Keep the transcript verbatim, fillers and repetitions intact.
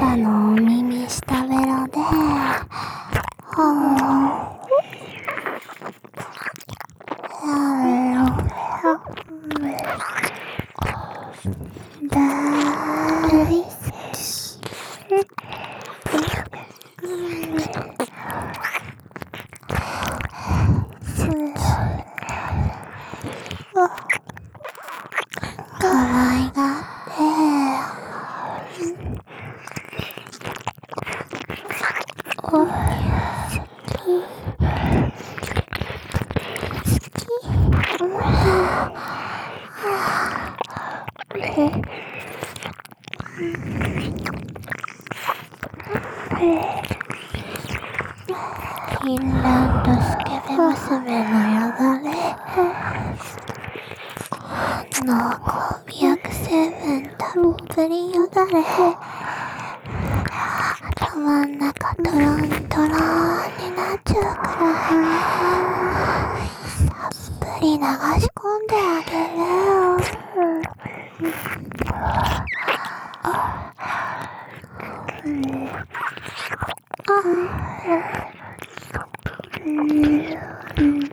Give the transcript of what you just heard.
たのお耳下ベロで、ほん大好き。かわいがってお好きフィンランドスケベ娘のよだれ、濃厚美薬成分たっぷりよだれ、頭ん中トロントロンになっちゃうからたっぷり流し込んであげるよ。あ